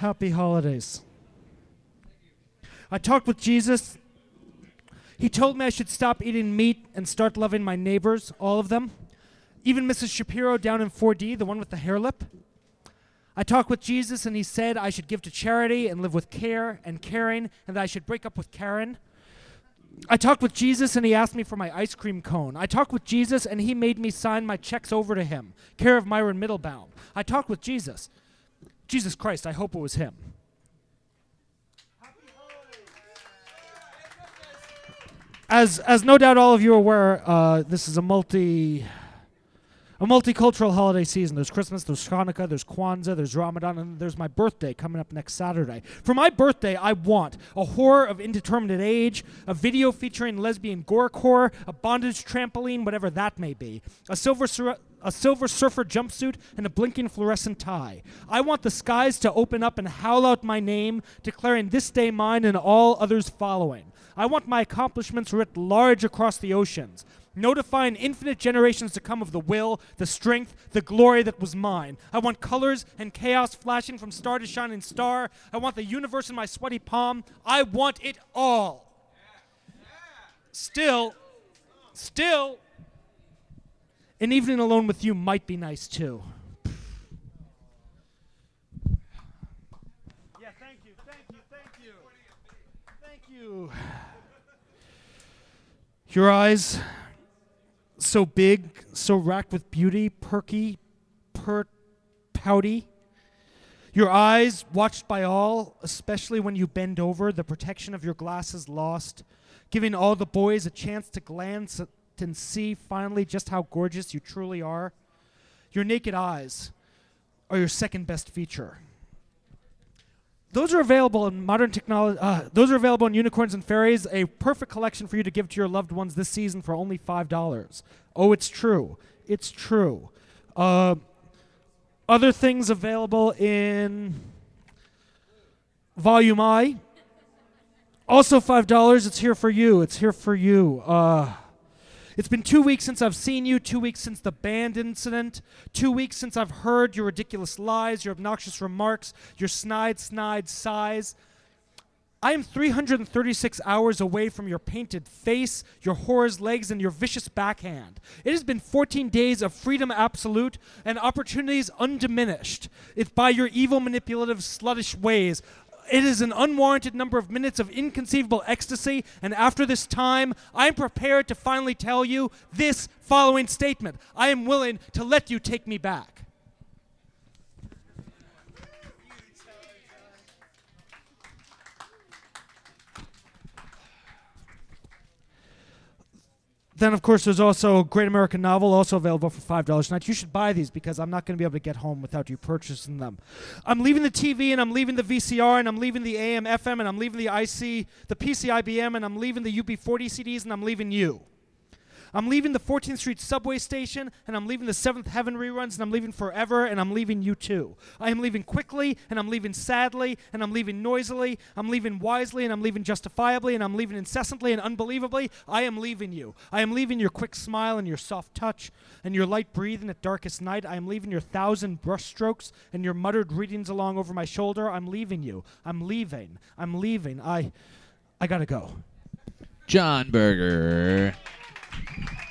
Happy holidays. I talked with Jesus. He told me I should stop eating meat and start loving my neighbors, all of them. Even Mrs. Shapiro down in 4D, the one with the hair lip. I talked with Jesus and he said I should give to charity and live with care and caring, and that I should break up with Karen. I talked with Jesus and he asked me for my ice cream cone. I talked with Jesus and he made me sign my checks over to him, care of Myron Middlebaum. I talked with Jesus. Jesus Christ, I hope it was him. As no doubt all of you are aware, this is a multicultural holiday season. There's Christmas, there's Hanukkah, there's Kwanzaa, there's Ramadan, and there's my birthday coming up next Saturday. For my birthday, I want a horror of indeterminate age, a video featuring lesbian gorecore, a bondage trampoline, whatever that may be, a silver surfer jumpsuit, and a blinking fluorescent tie. I want the skies to open up and howl out my name, declaring this day mine and all others following. I want my accomplishments writ large across the oceans, notifying infinite generations to come of the will, the strength, the glory that was mine. I want colors and chaos flashing from star to shining star. I want the universe in my sweaty palm. I want it all. Still, an evening alone with you might be nice too. Yeah, thank you. Your eyes, so big, so racked with beauty, perky, pouty. Your eyes, watched by all, especially when you bend over, the protection of your glasses lost, giving all the boys a chance to glance and see finally just how gorgeous you truly are. Your naked eyes are your second best feature. Those are available in modern technology. Those are available in Unicorns and Fairies, a perfect collection for you to give to your loved ones this season for only $5. Oh, it's true. It's true. Other things available in Volume I. Also $5. It's here for you. It's here for you. It's been 2 weeks since I've seen you, 2 weeks since the band incident, 2 weeks since I've heard your ridiculous lies, your obnoxious remarks, your snide sighs. I am 336 hours away from your painted face, your whore's legs, and your vicious backhand. It has been 14 days of freedom absolute and opportunities undiminished. It's by your evil, manipulative, sluttish ways. It is an unwarranted number of minutes of inconceivable ecstasy, and after this time, I am prepared to finally tell you this following statement. I am willing to let you take me back. Then, of course, there's also a Great American Novel, also available for $5 tonight. You should buy these because I'm not going to be able to get home without you purchasing them. I'm leaving the TV, and I'm leaving the VCR, and I'm leaving the AM, FM, and I'm leaving the PC, IBM, and I'm leaving the UB40 CDs, and I'm leaving you. I'm leaving the 14th Street subway station, and I'm leaving the 7th Heaven reruns, and I'm leaving forever, and I'm leaving you too. I am leaving quickly, and I'm leaving sadly, and I'm leaving noisily, I'm leaving wisely, and I'm leaving justifiably, and I'm leaving incessantly and unbelievably. I am leaving you. I am leaving your quick smile and your soft touch and your light breathing at darkest night. I am leaving your 1,000 brushstrokes and your muttered readings along over my shoulder. I'm leaving you. I'm leaving. I gotta go. John Berger.